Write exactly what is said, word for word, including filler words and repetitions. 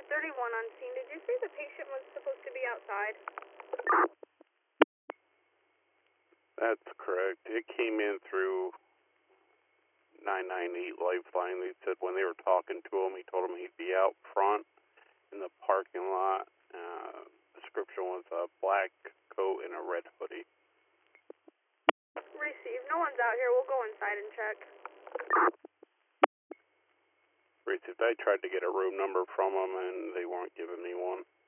thirty-one on scene. Did you say the patient was supposed to be outside? That's correct. It came in through nine nine eight Lifeline. They said when they were talking to him, he told him he'd be out front in the parking lot. Uh, description was a black coat and a red hoodie. Received. No one's out here. We'll go inside and check. Received. I tried to get a room number from him, and they weren't giving me one.